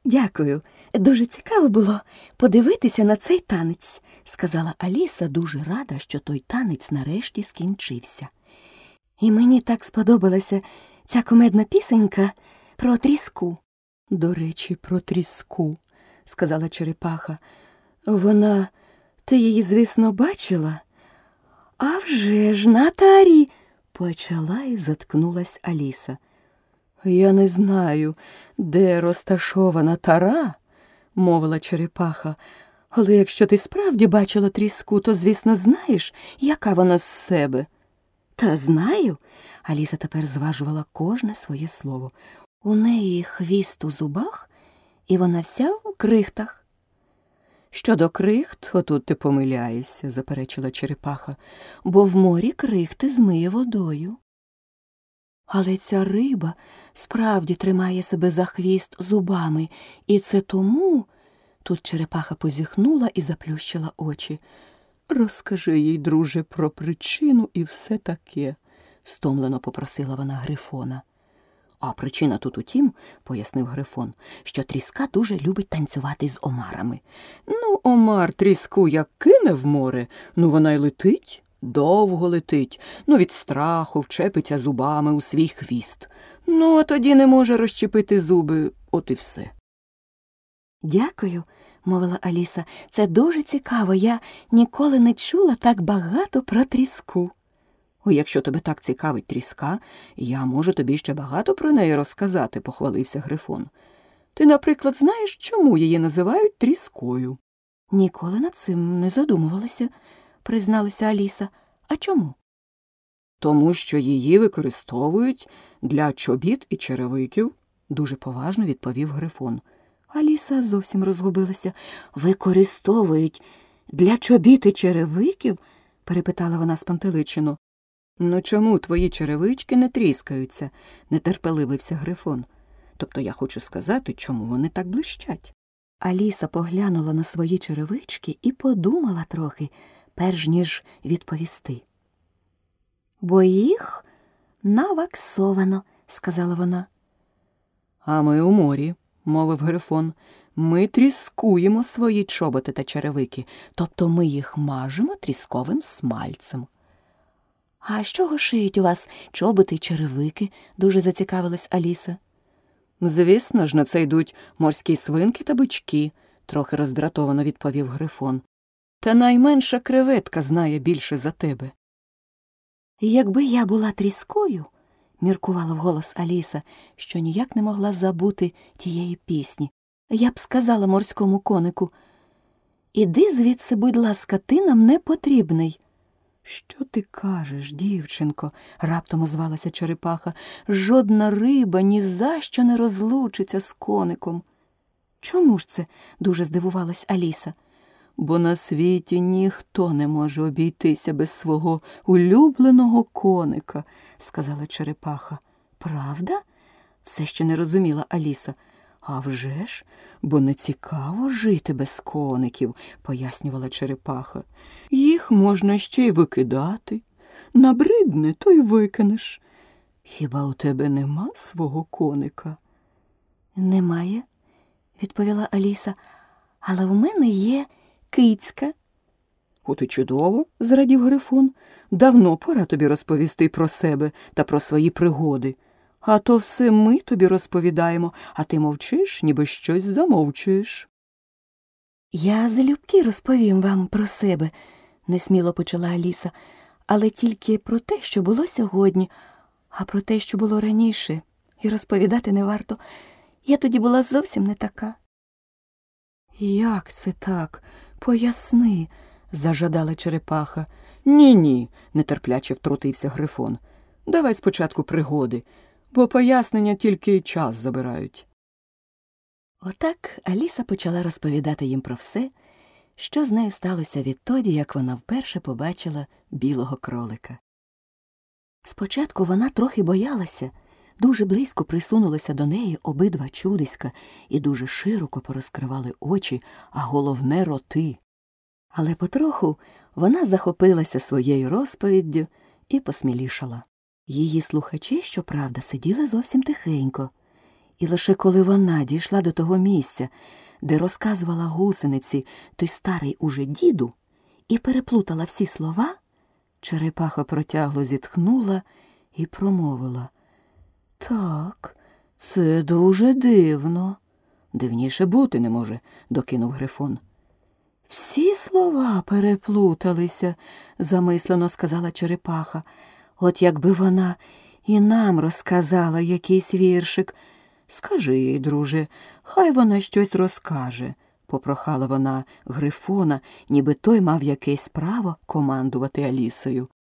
Дякую. Дуже цікаво було подивитися на цей танець, сказала Аліса, дуже рада, що той танець нарешті скінчився. І мені так сподобалася ця кумедна пісенька про тріску. До речі, про тріску, сказала черепаха. Ти її, звісно, бачила? А вже ж, на тарі, почала і заткнулась Аліса. Я не знаю, де розташована тара, мовила черепаха, але якщо ти справді бачила тріску, то, звісно, знаєш, яка вона з себе. Та знаю, Аліса тепер зважувала кожне своє слово. У неї хвіст у зубах, і вона вся в крихтах. Щодо крихт, отут ти помиляєшся, заперечила черепаха, бо в морі крихти змиє водою. Але ця риба справді тримає себе за хвіст зубами, і це тому... Тут черепаха позіхнула і заплющила очі. Розкажи їй, друже, про причину і все таке, стомлено попросила вона Грифона. А причина тут у тім, пояснив Грифон, що тріска дуже любить танцювати з омарами. Ну, омар тріску як кине в море, вона й летить, довго летить, від страху вчепиться зубами у свій хвіст. А тоді не може розчепити зуби, от і все. Дякую, мовила Аліса, це дуже цікаво, я ніколи не чула так багато про тріску. Якщо тебе так цікавить тріска, я можу тобі ще багато про неї розказати, похвалився Грифон. Ти, наприклад, знаєш, чому її називають тріскою? Ніколи над цим не задумувалася, призналася Аліса. А чому? Тому що її використовують для чобіт і черевиків, дуже поважно відповів Грифон. Аліса зовсім розгубилася. Використовують для чобіт і черевиків? Перепитала вона спантеличено. Чому твої черевички не тріскаються? Нетерпеливився Грифон. Тобто я хочу сказати, чому вони так блищать. Аліса поглянула на свої черевички і подумала трохи, перш ніж відповісти. Бо їх наваксовано, сказала вона. А ми у морі, мовив Грифон. Ми тріскуємо свої чоботи та черевики, тобто ми їх мажемо трісковим смальцем. А з чого шиють у вас чоботи й черевики? Дуже зацікавилась Аліса. Звісно ж, на це йдуть морські свинки та бички, трохи роздратовано відповів Грифон. Та найменша креветка знає більше за тебе. Якби я була тріскою, міркувала вголос Аліса, що ніяк не могла забути тієї пісні, я б сказала морському конику: «Іди звідси, будь ласка, ти нам не потрібний». «Що ти кажеш, дівчинко?» – раптом озвалася черепаха. «Жодна риба ні за що не розлучиться з коником». «Чому ж це?» – дуже здивувалась Аліса. «Бо на світі ніхто не може обійтися без свого улюбленого коника», – сказала черепаха. «Правда?» – все ще не розуміла Аліса. «А вже ж, бо не цікаво жити без коників», – пояснювала черепаха. «Їх можна ще й викидати. Набридне, то й викинеш. Хіба у тебе нема свого коника?» «Немає», – відповіла Аліса, – «але у мене є кицька». «От і чудово», – зрадів Грифон. «Давно пора тобі розповісти про себе та про свої пригоди. А то все ми тобі розповідаємо, а ти мовчиш, ніби щось замовчуєш». «Я залюбки розповім вам про себе», – несміло почала Аліса, «але тільки про те, що було сьогодні, а про те, що було раніше, і розповідати не варто. Я тоді була зовсім не така». «Як це так? Поясни», – зажадала черепаха. «Ні-ні», – нетерпляче втрутився Грифон. «Давай спочатку пригоди, бо пояснення тільки час забирають». Отак Аліса почала розповідати їм про все, що з нею сталося відтоді, як вона вперше побачила білого кролика. Спочатку вона трохи боялася, дуже близько присунулися до неї обидва чудиська і дуже широко порозкривали очі, а головне – роти. Але потроху вона захопилася своєю розповіддю і посмілішала. Її слухачі, щоправда, сиділи зовсім тихенько, І лише коли вона дійшла до того місця, де розказувала гусениці той старий уже діду, і переплутала всі слова, черепаха протягло зітхнула і промовила: «Так, це дуже дивно». «Дивніше бути не може», – докинув Грифон. «Всі слова переплуталися», – замислено сказала черепаха. «От якби вона і нам розказала якийсь віршик. Скажи їй, друже, хай вона щось розкаже», – попрохала вона Грифона, ніби той мав якесь право командувати Алісою.